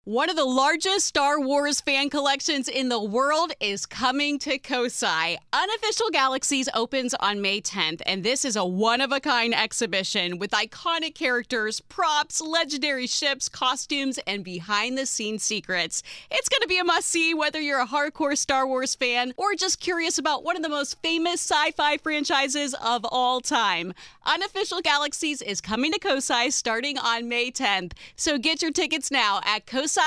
One of the largest Star Wars fan collections in the world is coming to Kosai. Unofficial Galaxies opens on May 10th, and this is a one-of-a-kind exhibition with iconic characters, props, legendary ships, costumes, and behind-the-scenes secrets. It's going to be a must-see whether you're a hardcore Star Wars fan or just curious about one of the most famous sci-fi franchises of all time. Unofficial Galaxies is coming to Kosai starting on May 10th, so get your tickets now at kosai.org.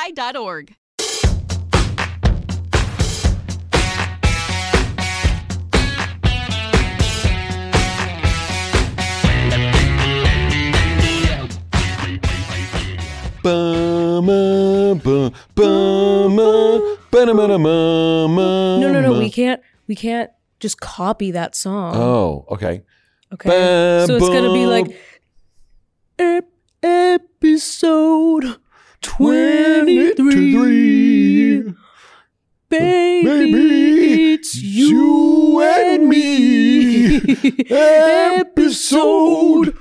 No, we can't just copy that song. Oh, okay. Okay. So it's gonna be like episode 23. Baby, it's you and me. Episode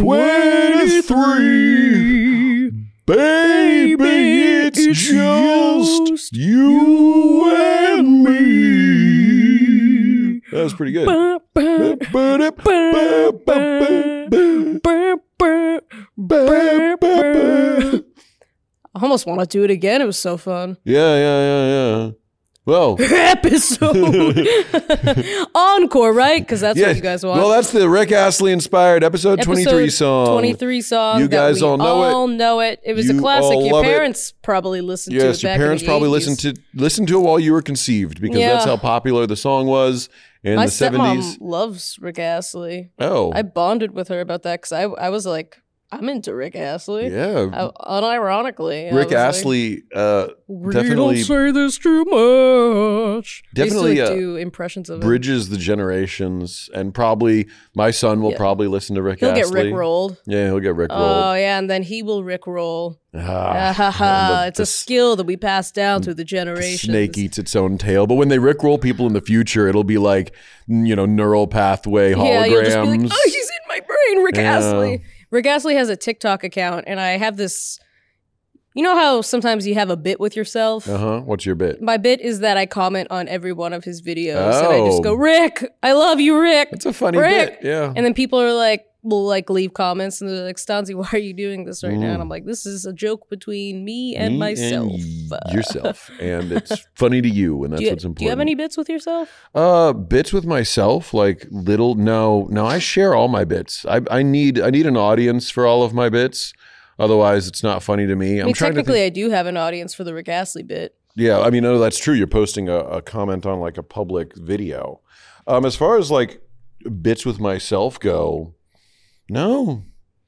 23. Baby, it's just you and me. That was pretty good. I almost want to do it again. It was so fun. Yeah. Well, episode encore, right? Because that's what you guys want. Well, that's the Rick Astley inspired episode 23 song. 23 song. You guys all know it. It was a classic. Your parents probably listened to it. Yes, your parents probably listened to it while you were conceived because that's how popular the song was in the 70s. My stepmom loves Rick Astley. Oh, I bonded with her about that because I was like, I'm into Rick Astley. Yeah. Unironically. Rick Astley we definitely... don't say this too much. Definitely do impressions of bridges the generations. And probably my son will probably listen to Rick Astley. He'll get Rick-rolled. Yeah, he'll get Rick-rolled. Oh, yeah, and then he will Rick-roll. It's a skill that we pass down through the generations. Snake eats its own tail. But when they Rick-roll people in the future, it'll be like, neural pathway holograms. Yeah, you'll just be like, oh, he's in my brain, Rick Astley. Rick Astley has a TikTok account, and I have this... You know how sometimes you have a bit with yourself? What's your bit? My bit is that I comment on every one of his videos, and I just go, Rick, I love you, Rick. It's a funny Rick. bit, yeah. And then people are like, will like leave comments, and they're like, Stanzi, why are you doing this right now? And I'm like, this is a joke between me and myself. And yourself. And it's funny to you, and that's what's important. Do you have any bits with yourself? Bits with myself, like little. No, I share all my bits. I need an audience for all of my bits. Otherwise, it's not funny to me. I mean, technically, I do have an audience for the Rick Astley bit. Yeah, I mean, no, that's true. You're posting a comment on like a public video. As far as like bits with myself go, no.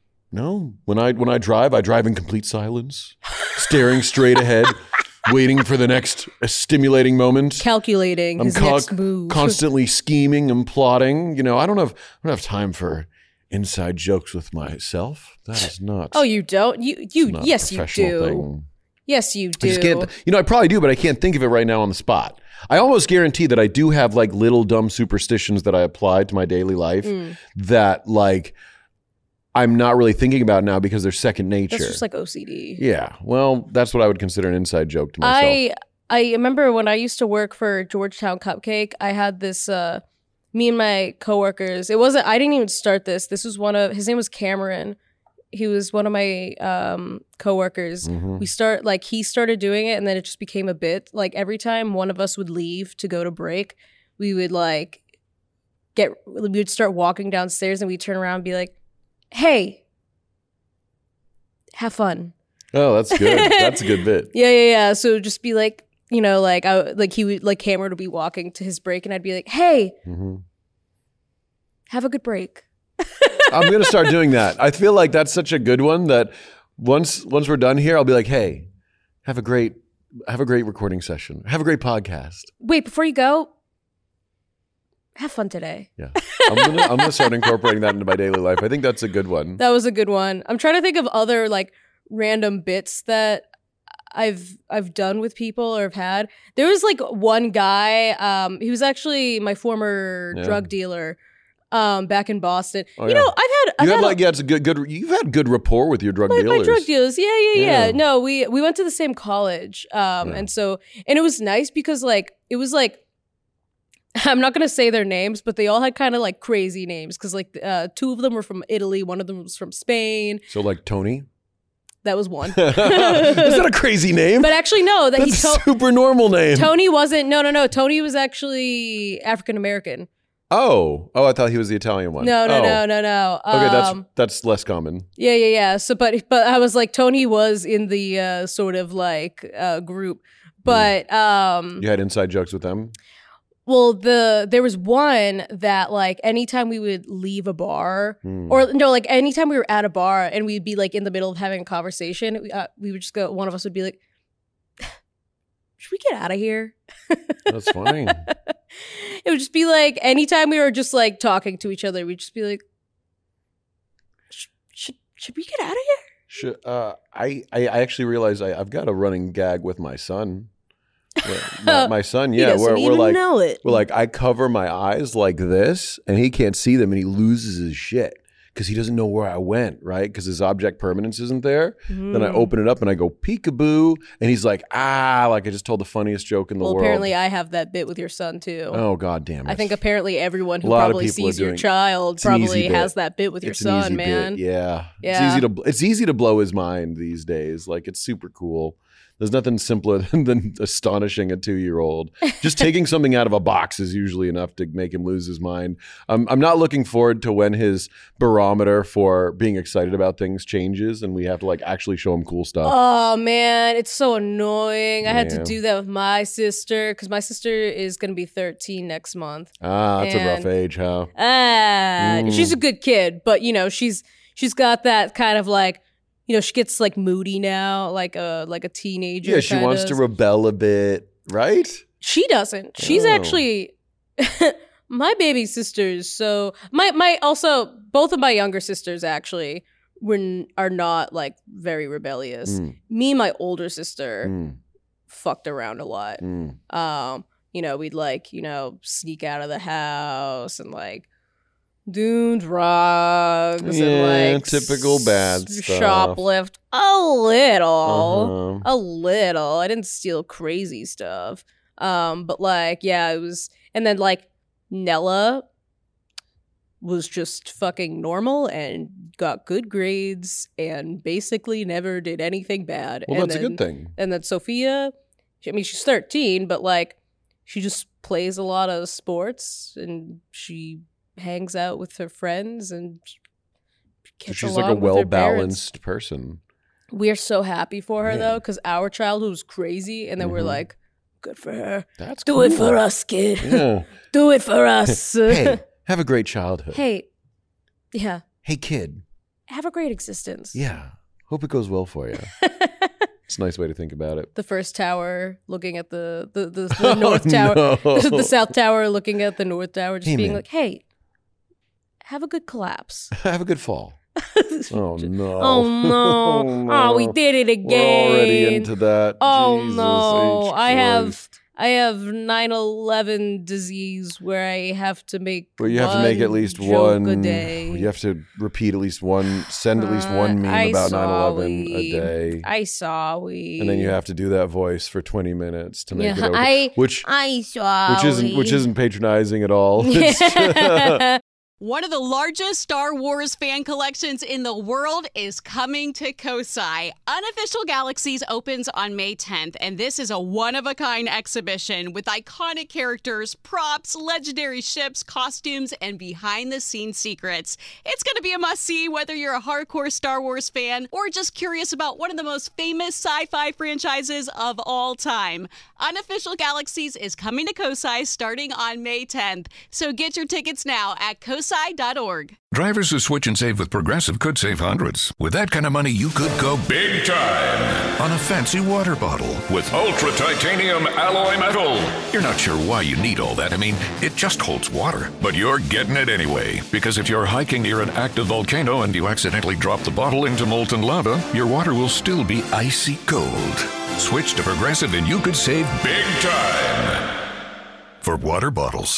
When I drive in complete silence, staring straight ahead, waiting for the next stimulating moment. Calculating his next move. Constantly scheming and plotting. I don't have time for inside jokes with myself. That is not. Oh, you don't? Yes, you do. Thing. Yes, you do. I just can't. I probably do, but I can't think of it right now on the spot. I almost guarantee that I do have like little dumb superstitions that I apply to my daily life that like I'm not really thinking about now because they're second nature. That's just like OCD. Yeah. Well, that's what I would consider an inside joke to myself. I remember when I used to work for Georgetown Cupcake, I had this, me and my coworkers, I didn't even start this. This was his name was Cameron. He was one of my coworkers. Mm-hmm. He started doing it, and then it just became a bit. Like every time one of us would leave to go to break, we would start walking downstairs, and we'd turn around and be like, hey, have fun. Oh, that's good. That's a good bit. Yeah. So it would just be like, he would Cameron would be walking to his break, and I'd be like, hey, have a good break. I'm going to start doing that. I feel like that's such a good one that once we're done here, I'll be like, hey, have a great recording session. Have a great podcast. Wait, before you go, have fun today. Yeah. I'm gonna start incorporating that into my daily life. I think that's a good one. That was a good one. I'm trying to think of other like random bits that I've done with people or have had. There was like one guy, he was actually my former drug dealer. back in Boston. Oh, you yeah. know, It's a good. You've had good rapport with your drug my dealers. drug dealers. Yeah. Yeah. No, we went to the same college. And it was nice because like, it was like, I'm not going to say their names, but they all had kind of like crazy names. Cause like, 2 of them were from Italy. One of them was from Spain. So like Tony? That was one. Is that a crazy name? But actually, no. That's a super normal name. Tony wasn't. No. Tony was actually African American. Oh, I thought he was the Italian one. No. Okay, that's less common. Yeah. So, but I was like, Tony was in the sort of like group, but you had inside jokes with them. Well, there was one that like anytime we would leave a bar or no, like anytime we were at a bar and we'd be like in the middle of having a conversation, we would just go, one of us would be like, should we get out of here? That's funny. It would just be like anytime we were just like talking to each other, we'd just be like, should we get out of here? I actually realized I've got a running gag with my son. My son, yeah, we're like, know it. We're like, I cover my eyes like this, and he can't see them, and he loses his shit because he doesn't know where I went, right? Because his object permanence isn't there. Then I open it up and I go peekaboo, and he's like, like I just told the funniest joke in the world. Well, apparently I have that bit with your son too. Oh, God damn it! I think apparently everyone who probably sees your child probably has that bit with your son, man. Yeah. It's easy to blow his mind these days. Like it's super cool. There's nothing simpler than astonishing a 2-year-old. Just taking something out of a box is usually enough to make him lose his mind. I'm not looking forward to when his barometer for being excited about things changes and we have to like actually show him cool stuff. Oh man, it's so annoying. I had to do that with my sister because my sister is going to be 13 next month. That's a rough age, huh? She's a good kid, but you know, she's got that kind of like, you know, she gets like moody now, like a teenager. Yeah, she wants to rebel a bit, right? She doesn't. She's actually my baby sisters. So my also both of my younger sisters actually are not like very rebellious. Me and my older sister fucked around a lot. You know, we'd like, you know, sneak out of the house and like do drugs and like typical bad stuff. Shoplift a little. I didn't steal crazy stuff. But like, yeah, it was, and then like Nella was just fucking normal and got good grades and basically never did anything bad. Well, that's a good thing. And then Sophia, I mean, she's 13, but like she just plays a lot of sports and she hangs out with her friends and gets she's along like a with her well-balanced person. We're so happy for her though, because our childhood was crazy, and then we're like, good for her. That's Do cool. it for us, kid. Yeah. Do it for us. Hey, have a great childhood. Hey, yeah. Hey, kid. Have a great existence. Yeah. Hope it goes well for you. It's a nice way to think about it. The first tower looking at the north tower. No. The south tower looking at the north tower, just being like, hey, have a good collapse. Have a good fall. Oh, no. Oh, no. Oh, we did it again. We're already into that. Oh, Jesus no. H. I have 9/11 disease where I have to make Well, you have to make at least one a day. You have to repeat at least one, send at least one meme about 9/11 a day. And then you have to do that voice for 20 minutes to make it okay. Which isn't patronizing at all. One of the largest Star Wars fan collections in the world is coming to Kosai. Unofficial Galaxies opens on May 10th, and this is a one-of-a-kind exhibition with iconic characters, props, legendary ships, costumes, and behind-the-scenes secrets. It's going to be a must-see whether you're a hardcore Star Wars fan or just curious about one of the most famous sci-fi franchises of all time. Unofficial Galaxies is coming to Kosai starting on May 10th, so get your tickets now at kosai.org. Drivers who switch and save with Progressive could save hundreds. With that kind of money, you could go big time on a fancy water bottle with ultra titanium alloy metal. You're not sure why you need all that. I mean, it just holds water. But you're getting it anyway. Because if you're hiking near an active volcano and you accidentally drop the bottle into molten lava, your water will still be icy cold. Switch to Progressive and you could save big time. For water bottles.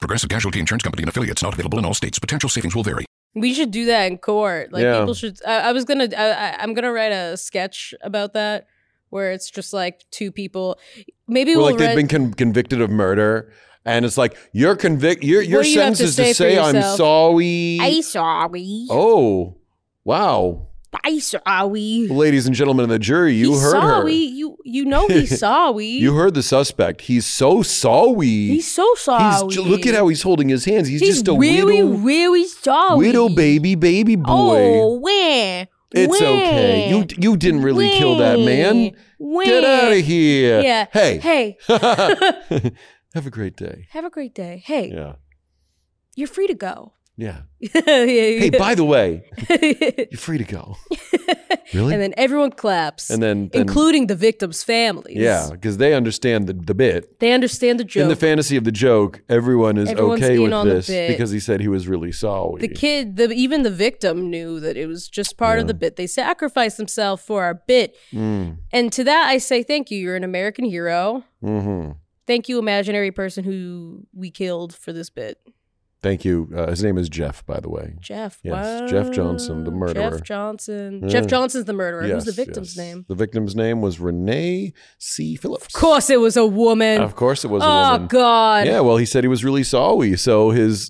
Progressive Casualty Insurance Company and affiliates, not available in all states. Potential savings will vary. We should do that in court. Like Yeah. people should. I'm gonna write a sketch about that where it's just like two people. Maybe Well, we'll like they've been convicted of murder, and it's like your What do you sentence have to is say to for say I'm yourself? sorry. sorry. Oh, wow. I sorry. Ladies and gentlemen of the jury, you He's heard her. sorry. You know he's sorry. You heard the suspect. He's so sorry. He's so sorry. Look at how he's holding his hands. He's just a really, widow, really sorry. widow baby boy. Oh, where? It's okay. You didn't really kill that man. When? Get out of here. Yeah. Hey. Hey. Have a great day. Have a great day. Hey, Yeah. you're free to go. Yeah. Yeah. Hey, by the way, you're free to go. Really? And then everyone claps, And then including the victims' families. yeah, because they understand the bit. They understand the joke. In the fantasy of the joke, everyone's in okay with on the this bit. because he said he was really sorry. The kid, even the victim knew that it was just part of the bit. They sacrificed themselves for our bit. And to that, I say thank you. You're an American hero. Mm-hmm. Thank you, imaginary person who we killed for this bit. Thank you. His name is Jeff, by the way. Jeff. Yes, Wow. Jeff Johnson, the murderer. Jeff Johnson. Yeah. Jeff Johnson's the murderer. Yes, Who's the victim's yes. name? The victim's name was Renee C. Phillips. Of course it was a woman. Of course it was a Oh, woman. God. Yeah, well, he said he was really sorry, so his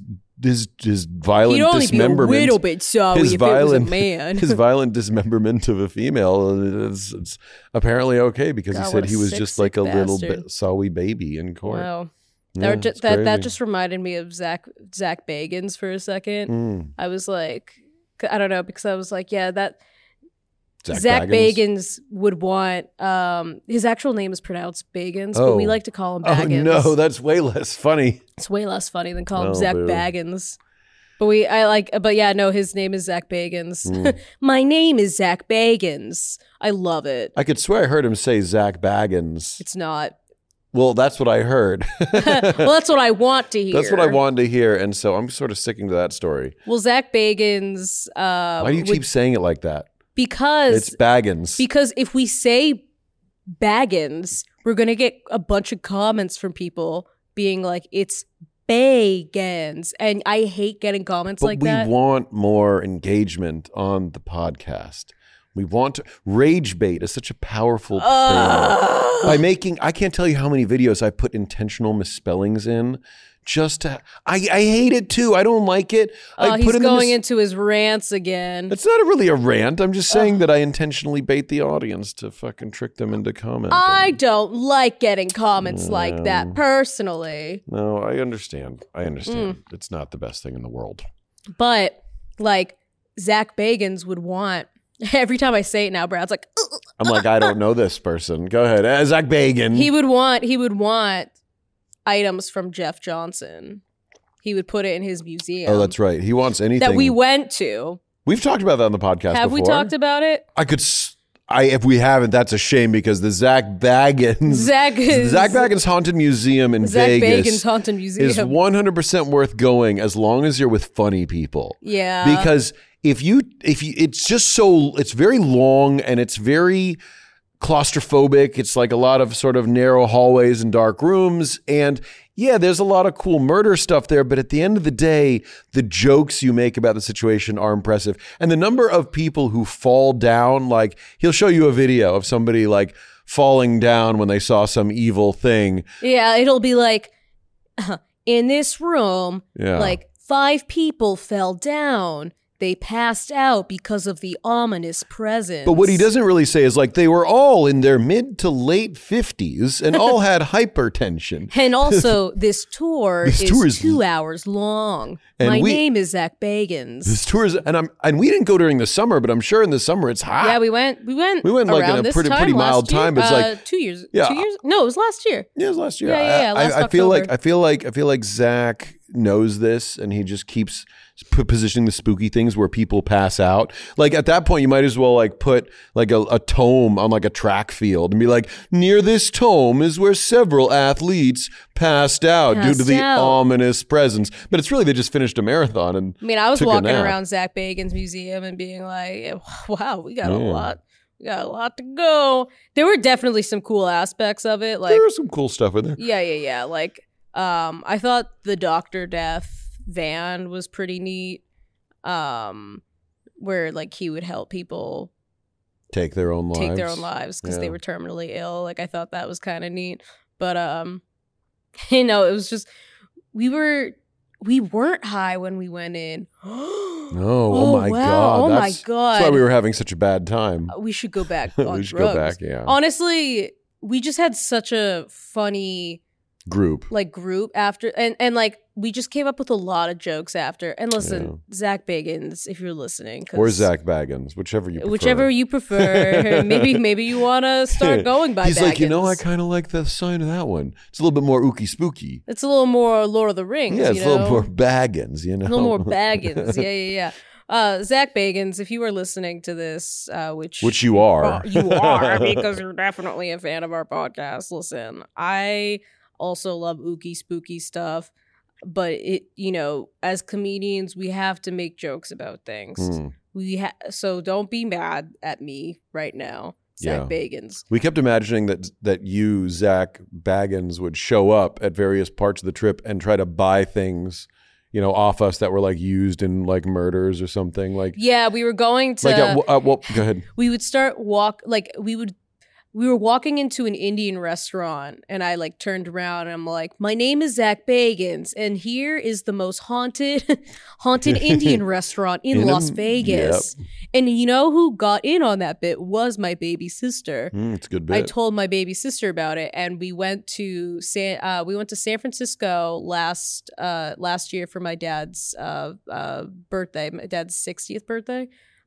violent He'd only be a dismemberment. little bit sorry if it was a man. His violent dismemberment of a female it's apparently okay because God, he what said a he was sick, just sick like a little bastard. bit sorry baby in court. Wow. Yeah, that it's that crazy. just reminded me of Zach Bagans for a second. Mm. I was like, I don't know, because I was like, yeah, that Zach Zach Baggins? Bagans would want. His actual name is pronounced Bagans, but we Oh. like to call him Oh Baggins. no, that's way less funny. It's way less funny than calling him Oh, Zach boo. Baggins. But yeah, no, his name is Zach Bagans. Mm. My name is Zach Bagans. I love it. I could swear I heard him say Zach Baggins. It's not. Well, that's what I heard. Well, that's what I want to hear. That's what I wanted to hear, and so I'm sort of sticking to that story. Well, Zach Bagans. Why do you keep saying it like that? Because It's Baggins. Because if we say Baggins, we're going to get a bunch of comments from people being like, it's Bagans. And I hate getting comments But like we that. want more engagement on the podcast. We want to. Rage bait is such a powerful thing. By making, I can't tell you how many videos I put intentional misspellings in. Just to, I hate it too. I don't like it. I He's put in the going into his rants again. It's not really a rant. I'm just saying that I intentionally bait the audience to fucking trick them into commenting. I don't like getting comments like that personally. No, I understand. Mm. It's not the best thing in the world. But like Zach Bagans would want, every time I say it now, Brad's like, "Ugh." I'm like, I don't know this person. Go ahead. Zach Bagan. He would want items from Jeff Johnson. He would put it in his museum. Oh, that's right. He wants anything. That we went to. We've talked about that on the podcast Have before. we talked about it? If we haven't, that's a shame because the Zach Baggins Zach Baggins Haunted Museum in Zach Vegas Bagan's Haunted Museum is 100% worth going as long as you're with funny people. Yeah. Because if you it's just so, it's very long and it's very claustrophobic. It's like a lot of sort of narrow hallways and dark rooms. And yeah, there's a lot of cool murder stuff there. But at the end of the day, the jokes you make about the situation are impressive. And the number of people who fall down, like he'll show you a video of somebody like falling down when they saw some evil thing. Yeah, it'll be like, in this room, Yeah. like 5 people fell down. They passed out because of the ominous presence. But what he doesn't really say is like they were all in their mid to late 50s and all had hypertension. And also, this tour This is tour is 2 hours long. And My we- name is Zach Bagans. This tour is, and we didn't go during the summer, but I'm sure in the summer it's hot. Yeah, we went We went, around like, in a this pretty- time pretty mild last year. time, but it's like- 2 years. Yeah. 2 years? No, it was last year. Yeah, it was last year. Yeah, last I feel like October. I feel like Zach knows this, and he just keeps positioning the spooky things where people pass out. Like at that point, you might as well like put like a tome on like a track field and be like, near this tome is where several athletes passed out due to the ominous presence. But it's really they just finished a marathon and I mean, I was took a walking nap. around Zach Bagan's museum and being like, wow, we got a lot. We got a lot to go. There were definitely some cool aspects of it. Like, There was some cool stuff in there. yeah. Like, I thought the Dr. Death van was pretty neat. Where like he would help people take their own lives because they were terminally ill. Like I thought that was kind of neat. But it was just we weren't high when we went in. Oh my God. Oh my God. That's why we were having such a bad time. We should go back on We should drugs. go back, yeah. Honestly, we just had such a funny group after and like we just came up with a lot of jokes after. And listen, Zach Bagans, if you're listening, or Zach Baggins, whichever you prefer. maybe you want to start going by He's Baggins. like, I kind of like the sign of that one. It's a little bit more ooky spooky. It's a little more Lord of the Rings. Yeah, it's a little more Baggins, A little more Baggins. Yeah. Zach Bagans, if you are listening to this, which you are, you are because you're definitely a fan of our podcast. Listen, I also love ooky spooky stuff, but as comedians, we have to make jokes about things. So don't be mad at me right now, Zach Bagans. We kept imagining that you, Zach Baggins, would show up at various parts of the trip and try to buy things, off us that were like used in like murders or something. Like we were going to go ahead. We would we were walking into an Indian restaurant and I like turned around and I'm like, my name is Zach Bagans and here is the most haunted Indian restaurant in Las Vegas. Yep. And you know who got in on that bit was my baby sister. It's a good bit. I told my baby sister about it and we went to San Francisco last year for my dad's birthday, my dad's 60th birthday.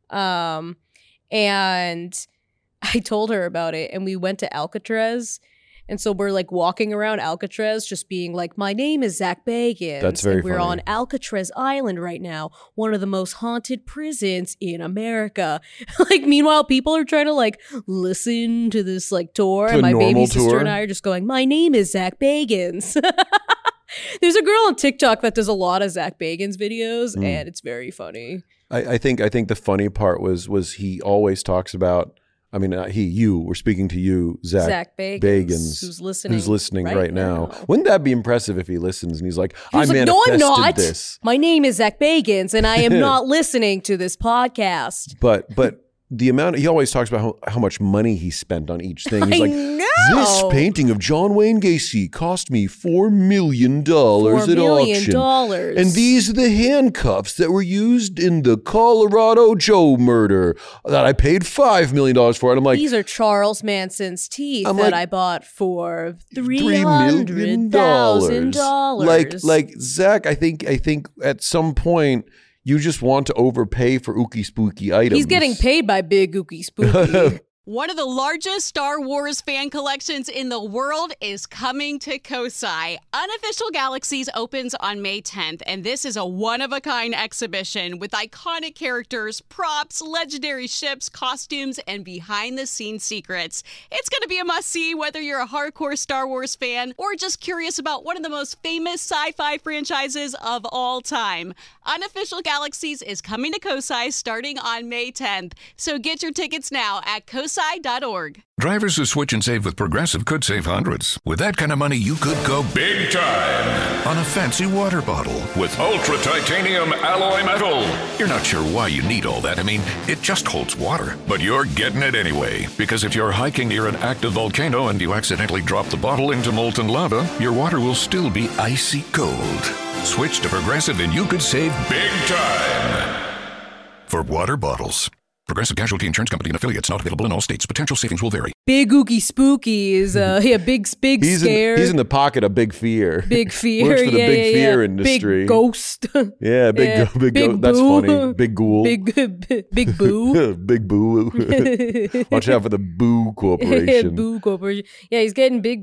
And I told her about it and we went to Alcatraz. And so we're like walking around Alcatraz just being like, my name is Zach Bagans. That's very funny. We're on Alcatraz Island right now, one of the most haunted prisons in America. Meanwhile, people are trying to like listen to this like tour. And my baby sister and I are just going, my name is Zach Bagans. There's a girl on TikTok that does a lot of Zach Bagans videos and it's very funny. I think the funny part was he always talks about, we're speaking to you, Zach Bagans, who's listening right now. Wouldn't that be impressive if he listens and he's like, I manifested no, I'm not. this. My name is Zach Bagans and I am not listening to this podcast. But the amount, he always talks about how much money he spent on each thing. He's this painting of John Wayne Gacy cost me $4 million at auction. And these are the handcuffs that were used in the Colorado Joe murder that I paid $5 million for. And I'm like, these are Charles Manson's teeth that I bought for $300,000. Like Zach, I think at some point, you just want to overpay for ooky spooky items. He's getting paid by Big Ooky Spooky. One of the largest Star Wars fan collections in the world is coming to Kosai. Unofficial Galaxies opens on May 10th, and this is a one-of-a-kind exhibition with iconic characters, props, legendary ships, costumes, and behind-the-scenes secrets. It's going to be a must-see whether you're a hardcore Star Wars fan or just curious about one of the most famous sci-fi franchises of all time. Unofficial Galaxies is coming to Kosai starting on May 10th, so get your tickets now at kosai.org. Drivers who switch and save with Progressive could save hundreds. With that kind of money, you could go big time on a fancy water bottle with ultra titanium alloy metal. You're not sure why you need all that. It just holds water. But you're getting it anyway. Because if you're hiking near an active volcano and you accidentally drop the bottle into molten lava, your water will still be icy cold. Switch to Progressive and you could save big time. For water bottles. Progressive Casualty Insurance Company and affiliates, not available in all states. Potential savings will vary. Big Ooky Spooky is big scare. He's in the pocket of Big Fear. Big Fear, works for the Big Fear industry. Big Ghost. Yeah, big Ghost. That's funny. Big Ghoul. Big Boo. Big Boo. Watch out for the Boo Corporation. Boo Corporation. Yeah, he's getting paid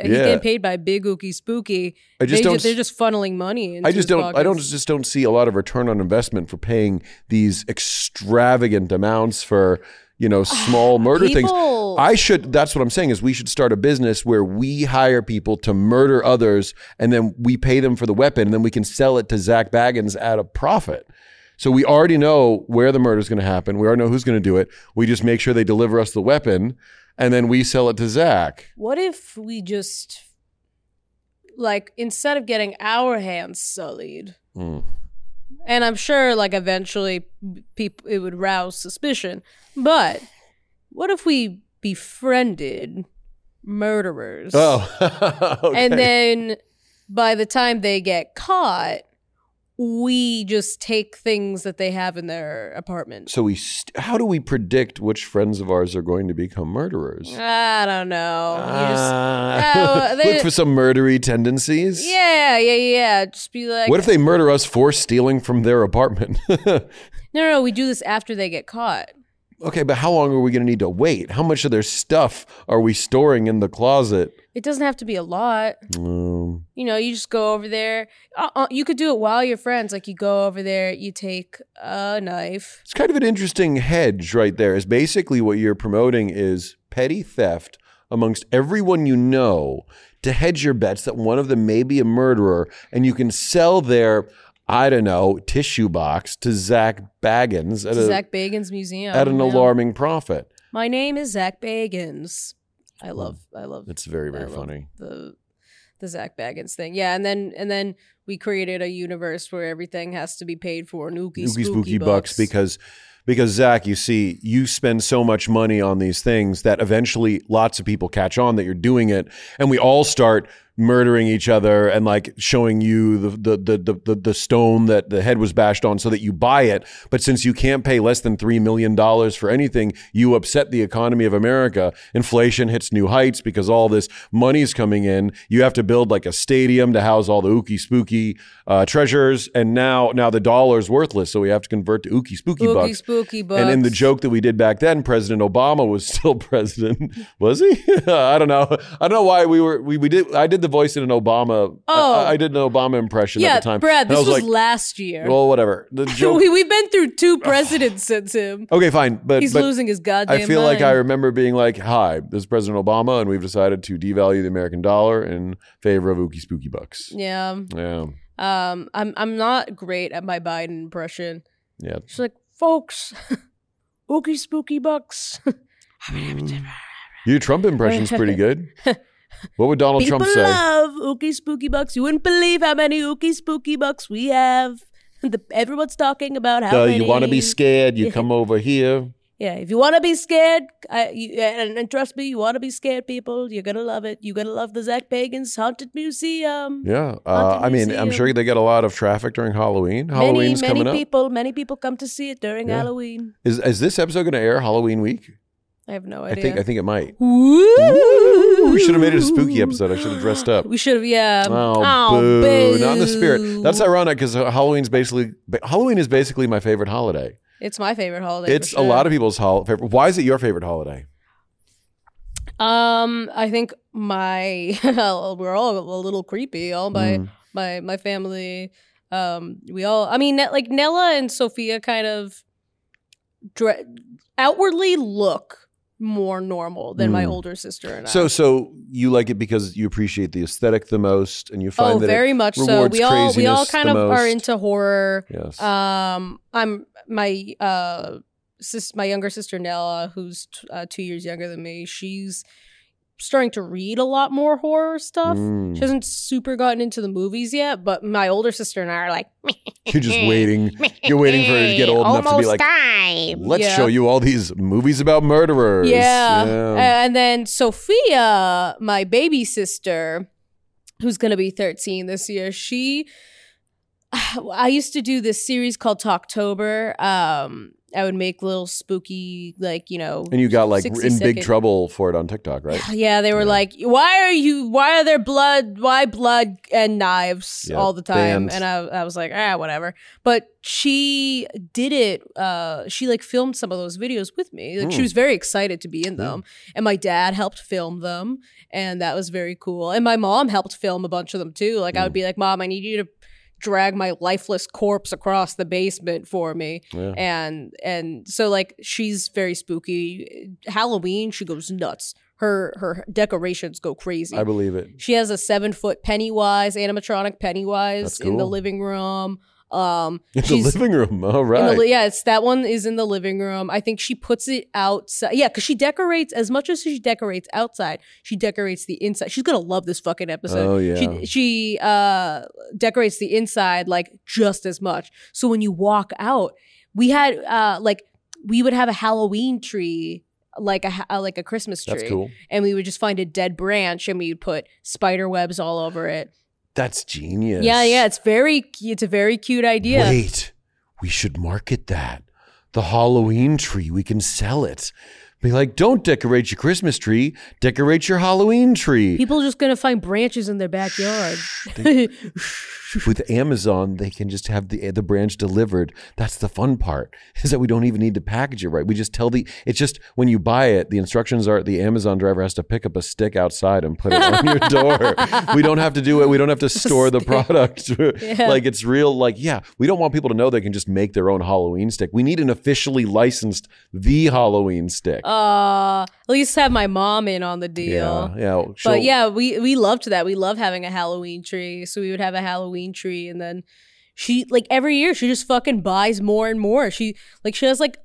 by Big Ooky Spooky. They're just funneling money into his pockets. I don't see a lot of return on investment for paying these extravagant amounts for small murder things. That's what I'm saying is we should start a business where we hire people to murder others and then we pay them for the weapon and then we can sell it to Zach Baggins at a profit. So we already know where the murder is going to happen. We already know who's going to do it. We just make sure they deliver us the weapon and then we sell it to Zach. What if we just like instead of getting our hands sullied, Mm. and I'm sure like eventually people it would rouse suspicion, but what if we befriended murderers? Oh, okay. And then by the time they get caught, we just take things that they have in their apartment. So how do we predict which friends of ours are going to become murderers? I don't know. Look for some murdery tendencies. Yeah. Just be like, What if they murder us for stealing from their apartment? No, we do this after they get caught. Okay, but how long are we going to need to wait? How much of their stuff are we storing in the closet? It doesn't have to be a lot. Mm. You know, you just go over there. You could do it while you're friends. Like you go over there, you take a knife. It's kind of an interesting hedge right there. Is basically what you're promoting is petty theft amongst everyone you know to hedge your bets that one of them may be a murderer, and you can sell their, I don't know, tissue box to Zach Baggins Zach Bagans Museum at an alarming profit. My name is Zach Bagans. I love. It's very, very I love funny. The Zach Baggins thing, yeah, and then we created a universe where everything has to be paid for. Ookie spooky bucks. because Zach, you see, you spend so much money on these things that eventually lots of people catch on that you're doing it, and we all start murdering each other and like showing you the stone that the head was bashed on so that you buy it. But since you can't pay less than $3 million for anything, you upset the economy of America. Inflation hits new heights because all this money is coming in. You have to build like a stadium to house all the ookie spooky treasures. And now the dollar's worthless. So we have to convert to ookie spooky bucks. Spooky bucks. And in the joke that we did back then, President Obama was still president. Was he? I don't know. I don't know why I did the voice in an Obama. I did an Obama impression at the time. Brad, and this was like, last year. Well, whatever. The joke. We've been through 2 presidents since him. Okay, fine. But he's losing his goddamn I feel like mind. I remember being like, hi, this is President Obama, and we've decided to devalue the American dollar in favor of ookie spooky bucks. Yeah. Yeah. I'm not great at my Biden impression. Yeah. She's like, folks, ookie spooky bucks. Your Trump impression's pretty good. What would Donald Trump say? People love ookie spooky bucks. You wouldn't believe how many ookie spooky bucks we have. Everyone's talking about how many. You want to be scared, you come over here. Yeah, if you want to be scared, and trust me, you want to be scared, people, you're going to love it. You're going to love the Zach Bagans Haunted Museum. Yeah. I mean, I'm sure they get a lot of traffic during Halloween. Halloween's coming up. Many people come to see it during Halloween. Is this episode going to air Halloween week? I have no idea. I think it might. Woo! We should have made it a spooky episode. I should have dressed up. We should have, yeah. Oh, boo. Not in the spirit. That's ironic because Halloween is basically my favorite holiday. It's my favorite holiday. It's a lot of people's favorite. Why is it your favorite holiday? I think we're all a little creepy. All my family, we all. I mean, like Nella and Sophia kind of outwardly look more normal than my older sister and I. So you like it because you appreciate the aesthetic the most, and you find that very it much so. rewards We all craziness kind the of most. are into horror. Yes. I'm my my younger sister Nella, who's 2 years younger than me. She's starting to read a lot more horror stuff. She hasn't super gotten into the movies yet, but my older sister and I are like, You're just waiting. You're waiting for her to get old enough to be like, let's show you all these movies about murderers. Yeah. And then Sophia, my baby sister, who's going to be 13 this year, I used to do this series called Talktober. I would make little spooky, like, And you got like in big trouble for it on TikTok, right? Yeah, they were like, why are there blood and knives all the time? Banned. And I was like, whatever. But she did it. She like filmed some of those videos with me. Like she was very excited to be in them. And my dad helped film them. And that was very cool. And my mom helped film a bunch of them too. Like I would be like, Mom, I need you to drag my lifeless corpse across the basement for me. And so like she's very spooky. Halloween, she goes nuts. Her decorations go crazy. I believe it. She has a 7-foot Pennywise, animatronic Pennywise in the living room. In the living room. All right. It's that one is in the living room. I think she puts it outside. Yeah, because she decorates as much as she decorates outside. She decorates the inside. She's gonna love this fucking episode. Oh yeah. She decorates the inside like just as much. So when you walk out, we had we would have a Halloween tree. Like a Christmas tree. That's cool. And we would just find a dead branch and we would put spider webs all over it. That's genius. Yeah. It's a very cute idea. Wait, we should market that. The Halloween tree, we can sell it. Be like, don't decorate your Christmas tree, decorate your Halloween tree. People are just going to find branches in their backyard. With Amazon, they can just have the branch delivered. That's the fun part, is that we don't even need to package it right. We just it's just when you buy it, the instructions are the Amazon driver has to pick up a stick outside and put it on your door. We don't have to do it. We don't have to store the product. Yeah. Like it's real, we don't want people to know they can just make their own Halloween stick. We need an officially licensed The Halloween stick. At least have my mom in on the deal. Yeah. But yeah, we loved that. We love having a Halloween tree. So we would have a Halloween tree, and then she every year she just fucking buys more and more. She has like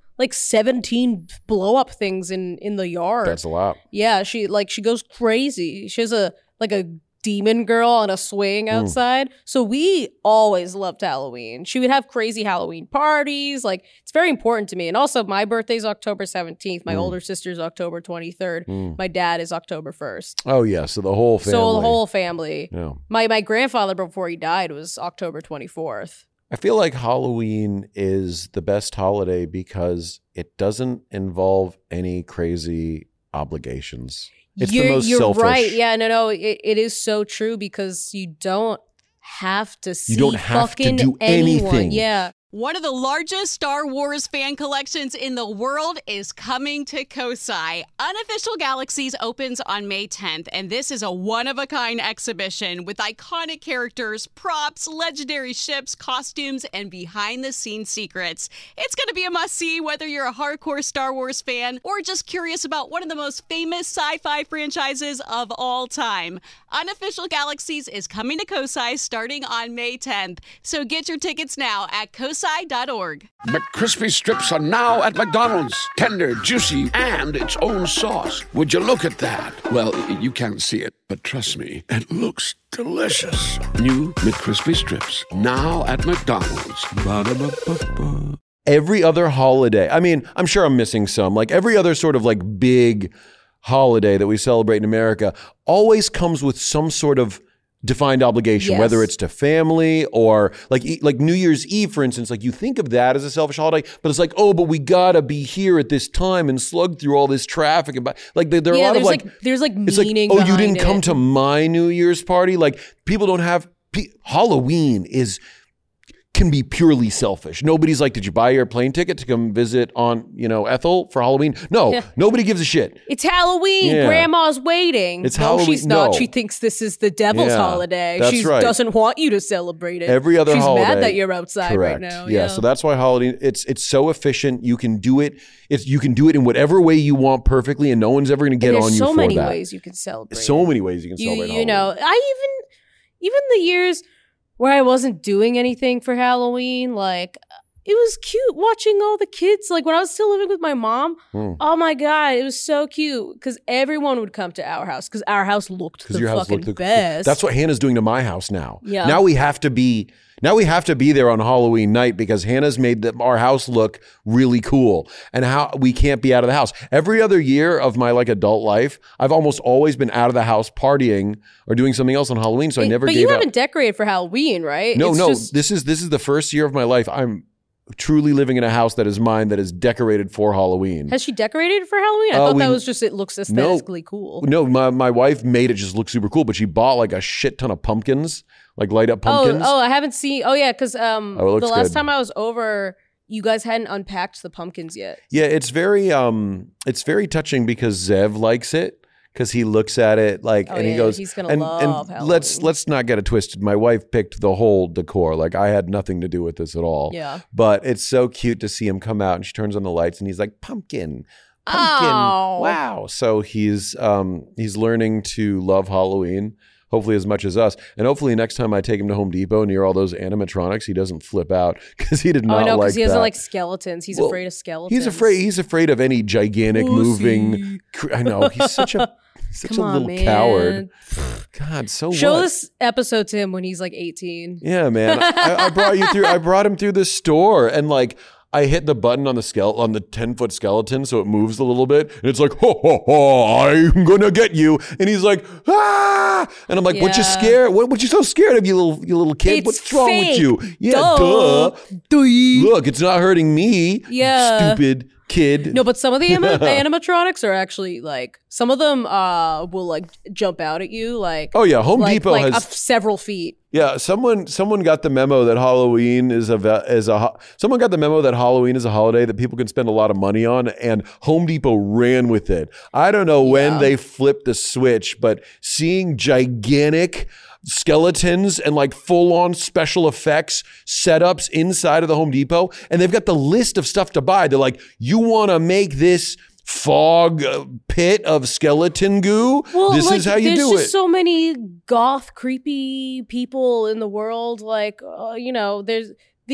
17 blow up things in the yard. That's a lot. Yeah, she goes crazy. She has a demon girl on a swing outside. So we always loved Halloween. She would have crazy Halloween parties. It's very important to me. And also my birthday's October 17th. My older sister's October 23rd. My dad is October 1st. Oh yeah, so the whole family. Yeah. My grandfather before he died was October 24th. I feel like Halloween is the best holiday because it doesn't involve any crazy obligations. It's the most selfish. You're right. Yeah, no. It is so true because you don't have to see. You don't have to do anyone. anything. Yeah. One of the largest Star Wars fan collections in the world is coming to Kosai. Unofficial Galaxies opens on May 10th, and this is a one-of-a-kind exhibition with iconic characters, props, legendary ships, costumes, and behind-the-scenes secrets. It's going to be a must-see whether you're a hardcore Star Wars fan or just curious about one of the most famous sci-fi franchises of all time. Unofficial Galaxies is coming to Kosai starting on May 10th, so get your tickets now at kosai.org. McCrispy strips are now at McDonald's. Tender, juicy, and its own sauce. Would you look at that? Well, you can't see it, but trust me, it looks delicious. New McCrispy strips, now at McDonald's. Ba-da-ba-ba-ba. Every other holiday, I mean, I'm sure I'm missing some, every other sort of big holiday that we celebrate in America always comes with some sort of defined obligation, whether it's to family or like New Year's Eve, for instance. You think of that as a selfish holiday, but it's but we gotta be here at this time and slug through all this traffic. And there are a lot of there's it's meaning. You didn't come to my New Year's party. People don't have Halloween can be purely selfish. Nobody's did you buy your plane ticket to come visit on, Ethel for Halloween? No, nobody gives a shit. It's Halloween. Yeah. Grandma's waiting. It's Halloween. She's not. No. She thinks this is the devil's holiday. She doesn't want you to celebrate it. Every other holiday. She's mad that you're outside correct. right now. Yeah, so that's why holiday, it's so efficient. You can do it. You can do it in whatever way you want perfectly, and no one's ever going to get on you for that. There's so many ways you can celebrate. So many ways you can celebrate Halloween. I even the years where I wasn't doing anything for Halloween, it was cute watching all the kids. When I was still living with my mom, oh my God, it was so cute because everyone would come to our house because our house looked the fucking best. That's what Hannah's doing to my house now. Yeah. Now we have to be there on Halloween night because Hannah's made our house look really cool, and how we can't be out of the house. Every other year of my adult life, I've almost always been out of the house partying or doing something else on Halloween. So I never. But you haven't decorated for Halloween, right? No. This is the first year of my life I'm truly living in a house that is mine, that is decorated for Halloween. Has she decorated for Halloween? I thought that was just, it looks aesthetically cool. No, my wife made it just look super cool, but she bought a shit ton of pumpkins, light up pumpkins. Oh, I haven't seen. Oh yeah, because the last good. time I was over, you guys hadn't unpacked the pumpkins yet. Yeah, it's very touching because Zev likes it. Because he looks at it and he goes, he's gonna love Halloween. Let's not get it twisted. My wife picked the whole decor. I had nothing to do with this at all. Yeah. But it's so cute to see him come out, and she turns on the lights and he's like, pumpkin. Oh. Wow. So he's learning to love Halloween. hopefully as much as us. And hopefully next time I take him to Home Depot near all those animatronics, he doesn't flip out because he did not no, like because he doesn't that. like skeletons. He's afraid of skeletons. He's afraid of any gigantic moving. I know. He's such a little coward. God, so Show what? this episode to him when he's like 18. Yeah, man. I brought him through the store, and like I hit the button on the 10-foot skeleton so it moves a little bit, and it's like, ho ho ho, I'm gonna get you. And he's like, ah, and I'm like, what you scared? What you so scared of, you little kid? It's What's wrong with fake. you? Yeah, duh. Look, it's not hurting me. Yeah. Stupid kid. No, but some of the animatronics are actually like, some of them will like jump out at you like. Oh yeah, Home Depot like has several feet. Yeah, someone got the memo that Halloween is someone got the memo that Halloween is a holiday that people can spend a lot of money on, and Home Depot ran with it. I don't know when they flipped the switch, but seeing gigantic skeletons and like full-on special effects setups inside of the Home Depot, and they've got the list of stuff to buy. They're like, you want to make this fog pit of skeleton goo? Well, this like, is how you do There's it. just so many goth, creepy people in the world. Like, there's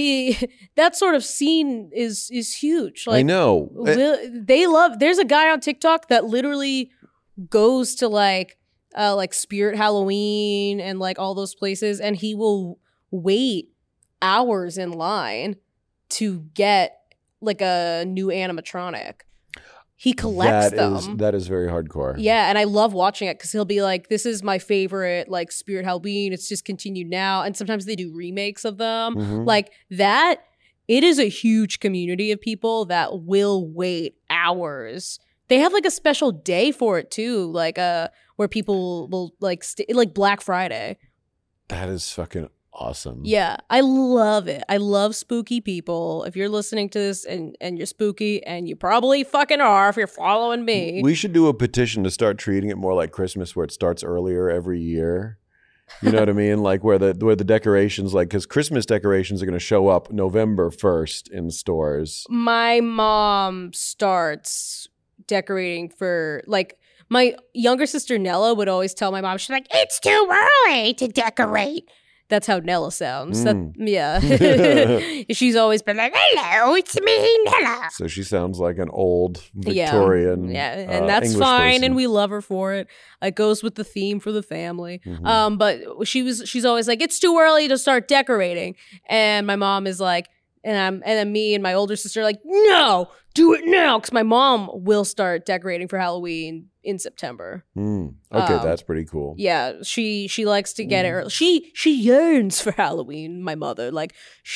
that sort of scene is huge. Like, I know. There's a guy on TikTok that literally goes to like Spirit Halloween and like all those places, and he will wait hours in line to get like a new animatronic. He collects them. That is very hardcore. Yeah, and I love watching it because he'll be like, this is my favorite like Spirit Halloween. It's just continued now. And sometimes they do remakes of them. Like that, it is a huge community of people that will wait hours. They have like a special day for it too, like where people will like like Black Friday. That is fucking awesome. Yeah, I love it. I love spooky people. If you're listening to this and you're spooky, and you probably fucking are if you're following me. We should do a petition to start treating it more like Christmas, where it starts earlier every year. You know what I mean? Like where the decorations, like, because Christmas decorations are going to show up November 1st in stores. My mom starts decorating for like, my younger sister Nella would always tell my mom, she's like, it's too early to decorate. That's how Nella sounds. Yeah. She's always been like, hello, it's me, Nella. So she sounds like an old Victorian. Yeah, and that's English fine, person. and we love her for it. It goes with the theme for the family. But she's always like, it's too early to start decorating. And my mom is like, and then me and my older sister are like, no, do it now, because my mom will start decorating for Halloween in September. Okay, that's pretty cool. Yeah, she likes to get it early. She yearns for Halloween, my mother. Like,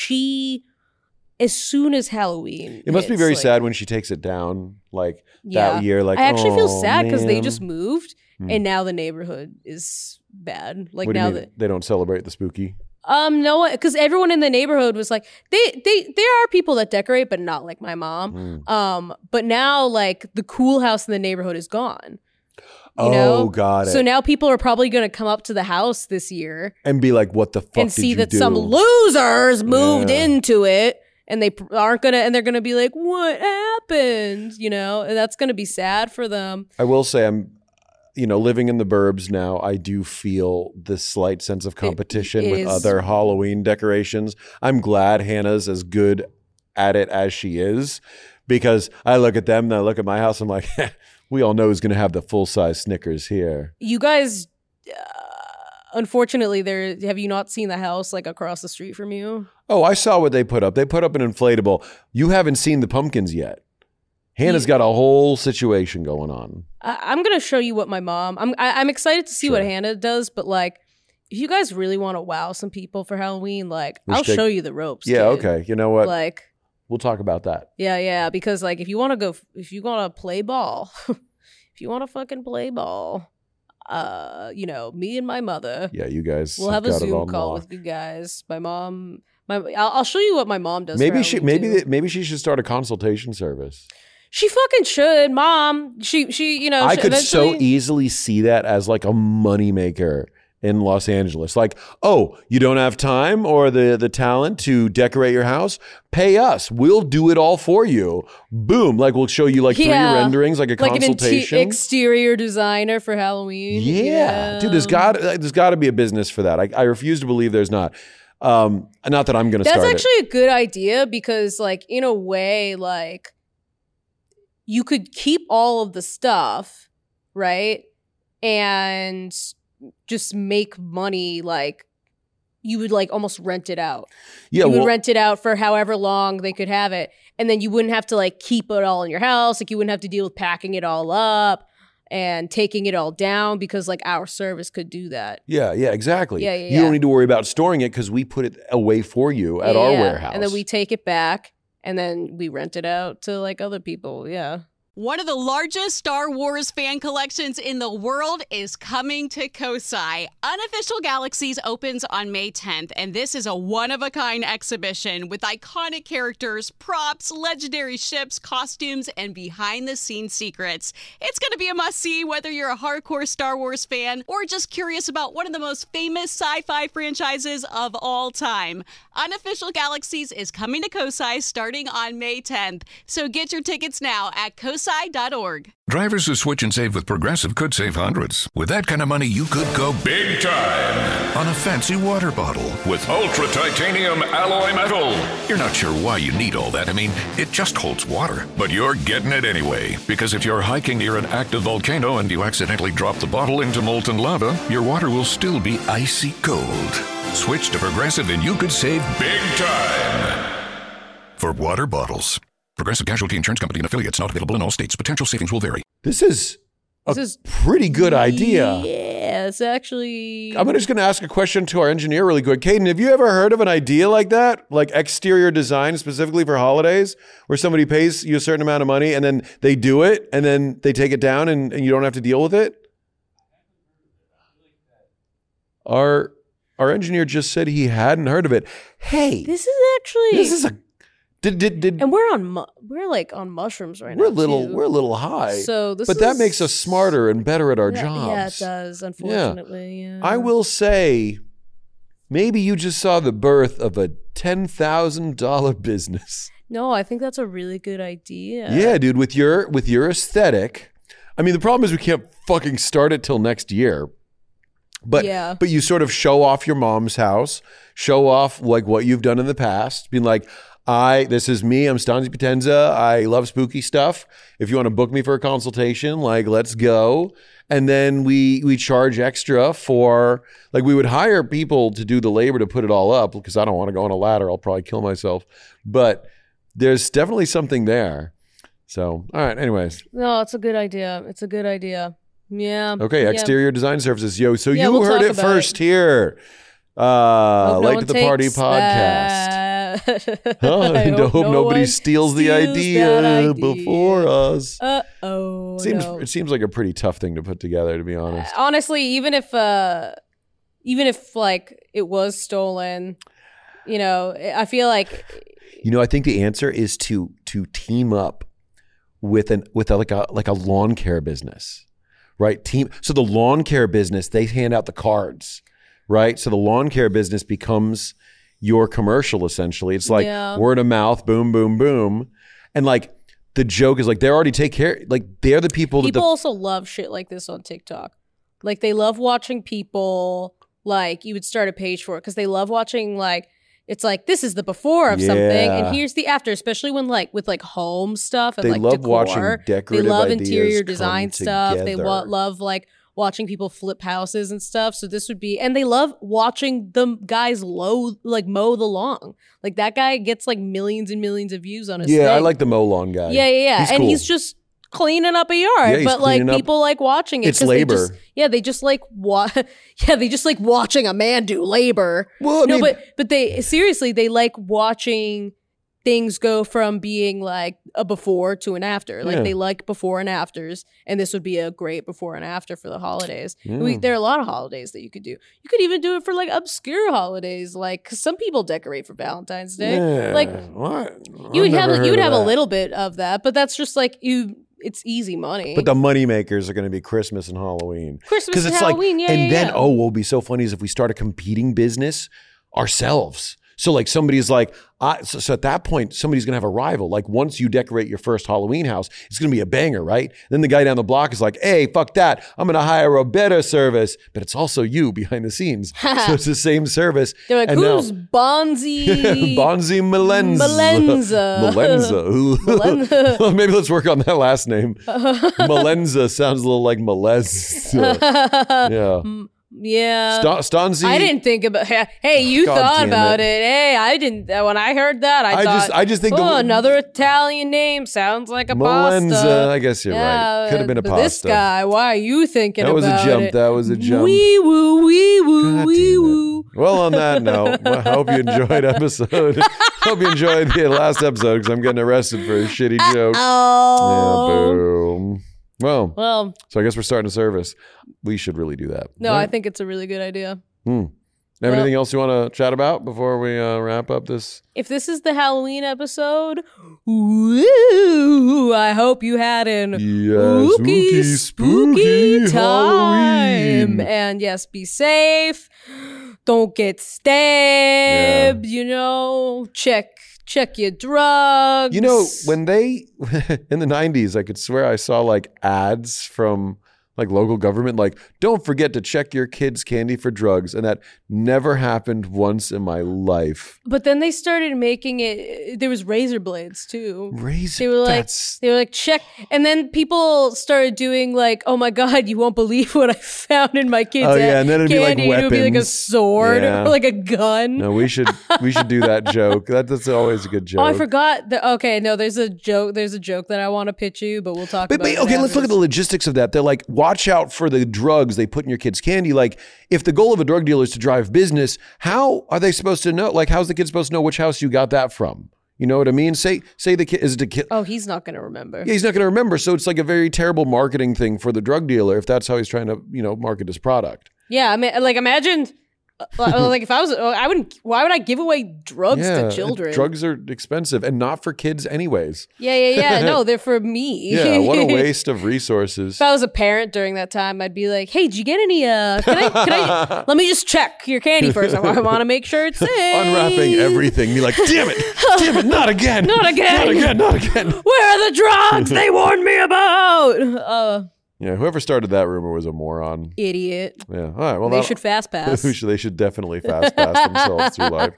as soon as Halloween, It must be very like, sad when she takes it down, like that year. Like, I actually feel oh, sad because they man. just moved, and now the neighborhood is bad. Like, What do you now mean? They don't celebrate the spooky? no, because everyone in the neighborhood was like, there are people that decorate, but not like my mom. But now, like, the cool house in the neighborhood is gone. You know? Got it. So now people are probably going to come up to the house this year And be like, what the fuck and did see you that do? some losers moved Yeah. into it, and they aren't gonna, and they're gonna be like, what happened? You know, and that's gonna be sad for them. I will say, I'm, living in the burbs now, I do feel this slight sense of competition it with is- other Halloween decorations. I'm glad Hannah's as good at it as she is, because I look at them and I look at my house, I'm like, we all know who's going to have the full-size Snickers here. You guys, unfortunately, have you not seen the house like across the street from you? Oh, I saw what they put up. They put up an inflatable. You haven't seen the pumpkins yet. Hannah's got a whole situation going on. I'm gonna show you what my mom. I'm excited to see what Sure. Hannah does, but like, if you guys really want to wow some people for Halloween, like, I'll take- show you the ropes. Yeah, kid. okay. You know what? Like, We'll talk about that. yeah, because like, if you want to play ball, if you want to fucking play ball, me and my mother, Yeah, you guys. we'll have a got it Zoom on call lock. with you guys. My mom, I'll show you what my mom does. Maybe for she Halloween, too. maybe she should start a consultation service. She fucking should, Mom. She I could so eventually- easily see that as like a moneymaker in Los Angeles. Like, oh, you don't have time or the talent to decorate your house? Pay us. We'll do it all for you. Boom. Like, we'll show you like 3 renderings, like a consultation. An exterior designer for Halloween. Yeah. Dude, there's got to be a business for that. I refuse to believe there's not. Not that I'm going to start it. That's actually a good idea because, like, in a way, like, you could keep all of the stuff, right? And just make money, like, you would, like, almost rent it out. Yeah, you would rent it out for however long they could have it. And then you wouldn't have to, like, keep it all in your house. Like, you wouldn't have to deal with packing it all up and taking it all down because, like, our service could do that. Yeah, exactly. Yeah. You don't need to worry about storing it because we put it away for you at our warehouse. And then we take it back and then we rent it out to, like, other people. Yeah. One of the largest Star Wars fan collections in the world is coming to Kosai. Unofficial Galaxies opens on May 10th, and this is a one-of-a-kind exhibition with iconic characters, props, legendary ships, costumes, and behind-the-scenes secrets. It's going to be a must-see whether you're a hardcore Star Wars fan or just curious about one of the most famous sci-fi franchises of all time. Unofficial Galaxies is coming to Kosai starting on May 10th, so get your tickets now at kosai.org. Drivers who switch and save with Progressive could save hundreds. With that kind of money, you could go big time on a fancy water bottle with ultra titanium alloy metal. You're not sure why you need all that. I mean, it just holds water. But you're getting it anyway. Because if you're hiking near an active volcano and you accidentally drop the bottle into molten lava, your water will still be icy cold. Switch to Progressive and you could save big time. For water bottles. Progressive Casualty Insurance Company and affiliates, not available in all states. Potential savings will vary. This is a pretty good idea. Yeah, it's actually... I'm just going to ask a question to our engineer really quick. Caden, have you ever heard of an idea like that? Like exterior design specifically for holidays where somebody pays you a certain amount of money and then they do it and then they take it down and you don't have to deal with it? Our engineer just said he hadn't heard of it. Hey. This is a... And we're like on mushrooms right now. We're a little high. So that makes us smarter and better at our jobs. Yeah, it does. Unfortunately, yeah. I will say, maybe you just saw the birth of a $10,000 business. No, I think that's a really good idea. Yeah, dude. With your aesthetic, I mean, the problem is we can't fucking start it till next year. But you sort of show off your mom's house, show off like what you've done in the past, being like, this is me. I'm Stanzi Potenza. I love spooky stuff. If you want to book me for a consultation, like, let's go. And then we charge extra for, like, we would hire people to do the labor to put it all up because I don't want to go on a ladder. I'll probably kill myself. But there's definitely something there. So, all right. Anyways. No, it's a good idea. Yeah. Okay. Exterior design services. Yo, so you heard it first here. Late to the Party podcast. I hope nobody steals the idea before us. It seems like a pretty tough thing to put together, to be honest. Honestly, even if like it was stolen, I feel like I think the answer is to team up with a lawn care business, right? So the lawn care business, they hand out the cards. Right? So the lawn care business becomes your commercial, essentially. It's like word of mouth, boom, boom, boom. And like the joke is like they already take care, like they're the people People also love shit like this on TikTok. Like they love watching people, like you would start a page for it because they love watching like, it's like this is the before of something and here's the after, especially when like with like home stuff and they like love decor. Watching decorative they love ideas interior design stuff. Together. They love like watching people flip houses and stuff. So this would be, and they love watching the guys mow the lawn. Like that guy gets like millions and millions of views on his thing. I like the mow lawn guy. Yeah. He's and cool. he's just cleaning up a yard, but like people like watching it. It's labor. They just like watching a man do labor. Well, but they seriously, they like watching things go from being like a before to an after. Like they like before and afters, and this would be a great before and after for the holidays. There are a lot of holidays that you could do. You could even do it for like obscure holidays, like 'cause some people decorate for Valentine's Day. Yeah. Like what? you would have a little bit of that, but that's just like it's easy money. But the money makers are going to be Christmas and Halloween. Christmas 'Cause and it's Halloween, like, yeah, and yeah, then yeah. what will be so funny is if we start a competing business ourselves. So like somebody's like, so at that point, somebody's going to have a rival. Like once you decorate your first Halloween house, it's going to be a banger, right? Then the guy down the block is like, hey, fuck that. I'm going to hire a better service. But it's also you behind the smes. So it's the same service. They're like, And who's now- Bonzi? Bonzi Malenza. Malenza. Well, maybe let's work on that last name. Malenza sounds a little like Malez. Yeah. Yeah. Stanzi. I didn't think about. Hey, you God thought damn about it. it. Hey, I didn't. When I heard that, I thought. I just think another Italian name sounds like a Malenza. pasta. I guess you're right. Could have been a but pasta. This guy, why are you thinking That was about a jump. it? That was a jump. Wee woo, wee woo, God wee damn it. woo. Well, on that note, I hope you enjoyed episode. Hope you enjoyed the last episode because I'm getting arrested for a shitty joke. Oh. Yeah, boom. Well, So I guess we're starting a service. We should really do that. no, Right? I think it's a really good idea. Have anything else you want to chat about before we wrap up this? If this is the Halloween episode, woo, I hope you had an spooky time. Halloween. And yes, be safe. Don't get stabbed, check your drugs. You know, when they, in the 90s, I could swear I saw like ads from like local government, like, don't forget to check your kids' candy for drugs. And that never happened once in my life. But then they started making it, there was razor blades too. Razor, They were like, check. And then people started doing like, oh my God, you won't believe what I found in my kid's Oh, yeah, and then it'd be like candy. It would be like a weapons. sword Yeah. or like a gun. No, we should do that joke. That's always a good joke. Oh, I forgot. Okay, no, there's a joke that I want to pitch you, but we'll talk about it. Okay, let's look at the logistics of that. They're like, watch out for the drugs they put in your kid's candy. Like, if the goal of a drug dealer is to drive business, how are they supposed to know? Like, how's the kid supposed to know which house you got that from? You know what I mean? Say the kid is it a kid. Oh, he's not going to remember. Yeah, he's not going to remember. So it's like a very terrible marketing thing for the drug dealer if that's how he's trying to, market his product. Yeah, I mean, like imagine, like if I was, I wouldn't. Why would I give away drugs to children? Drugs are expensive and not for kids anyways. Yeah. No, they're for me. Yeah, what a waste of resources. If I was a parent during that time, I'd be like, "Hey, did you get any? Can I? Let me just check your candy first. I want to make sure it's safe." Unwrapping everything. Be like, damn it, not again. Not again. Not again. Where are the drugs they warned me about? Yeah, whoever started that rumor was a moron. Idiot. Yeah. All right. Well, They should fast pass. They should definitely fast pass themselves through life.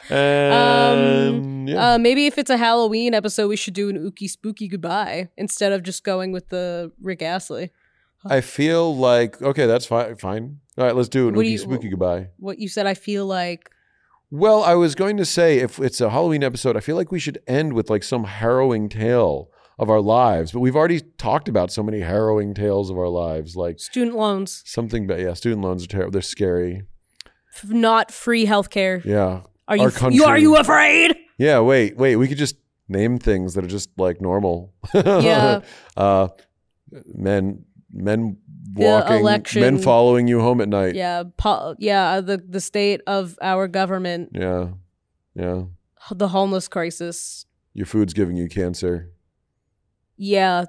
And Maybe if it's a Halloween episode, we should do an ookie spooky goodbye instead of just going with the Rick Astley. I feel like okay, that's fine. All right, let's do an What do ookie you- spooky goodbye. What you said, I feel like. Well, I was going to say if it's a Halloween episode, I feel like we should end with like some harrowing tale of our lives. But we've already talked about so many harrowing tales of our lives, like Student loans, something. But yeah, student loans are terrible. They're scary. not free healthcare. Yeah. Are you? Our country- Are you afraid? Yeah. Wait. We could just name things that are just like normal. Yeah. Men The walking, election. men following you home at night. Yeah. The state of our government, Yeah. the homeless crisis. Your food's giving you cancer. Yeah.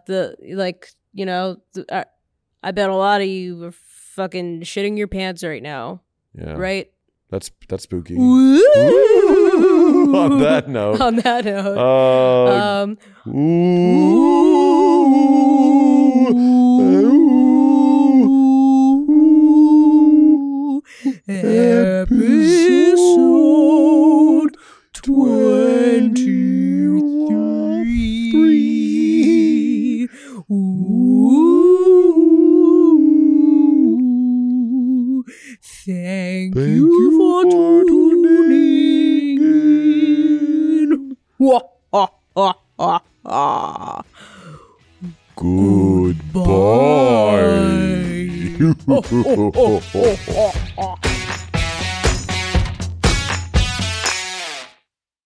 I bet a lot of you are fucking shitting your pants right now. Yeah. Right. That's spooky. Woo! On that note. On that note. Episode 23. Ooh. Thank you for tuning in. Wah, ha, ha, ha, ha. Goodbye.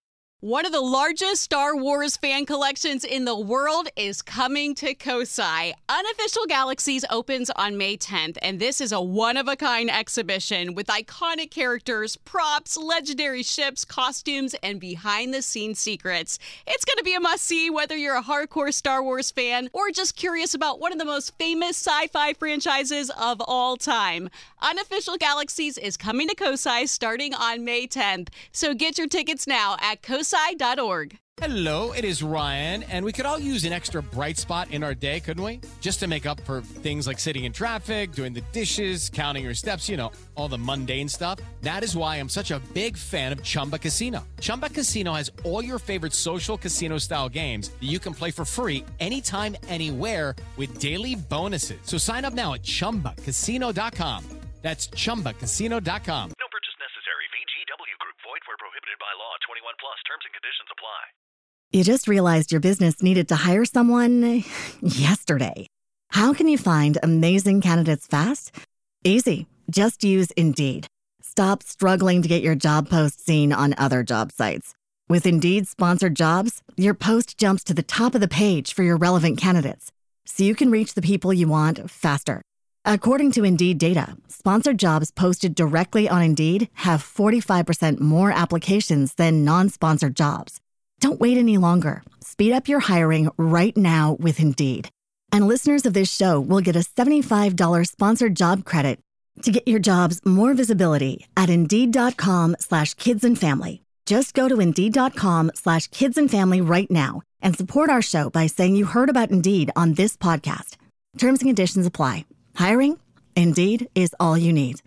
One of the largest Star Wars fan collections in the world is coming to Kosai. Unofficial Galaxies opens on May 10th, and this is a one-of-a-kind exhibition with iconic characters, props, legendary ships, costumes, and behind-the-scenes secrets. It's going to be a must-see whether you're a hardcore Star Wars fan or just curious about one of the most famous sci-fi franchises of all time. Unofficial Galaxies is coming to Kosai starting on May 10th, so get your tickets now at kosai.org. Hello, it is Ryan, and we could all use an extra bright spot in our day, couldn't we? Just to make up for things like sitting in traffic, doing the dishes, counting your steps, you know, all the mundane stuff. That is why I'm such a big fan of Chumba Casino. Chumba Casino has all your favorite social casino-style games that you can play for free anytime, anywhere with daily bonuses. So sign up now at ChumbaCasino.com. That's ChumbaCasino.com. No purchase necessary. VGW Group. Void where prohibited by law. 21 plus. Terms and conditions apply. You just realized your business needed to hire someone yesterday. How can you find amazing candidates fast? Easy. Just use Indeed. Stop struggling to get your job post seen on other job sites. With Indeed sponsored jobs, your post jumps to the top of the page for your relevant candidates, so you can reach the people you want faster. According to Indeed data, sponsored jobs posted directly on Indeed have 45% more applications than non-sponsored jobs. Don't wait any longer. Speed up your hiring right now with Indeed. And listeners of this show will get a $75 sponsored job credit to get your jobs more visibility at Indeed.com/kidsandfamily. Just go to Indeed.com/kidsandfamily right now and support our show by saying you heard about Indeed on this podcast. Terms and conditions apply. Hiring? Indeed is all you need.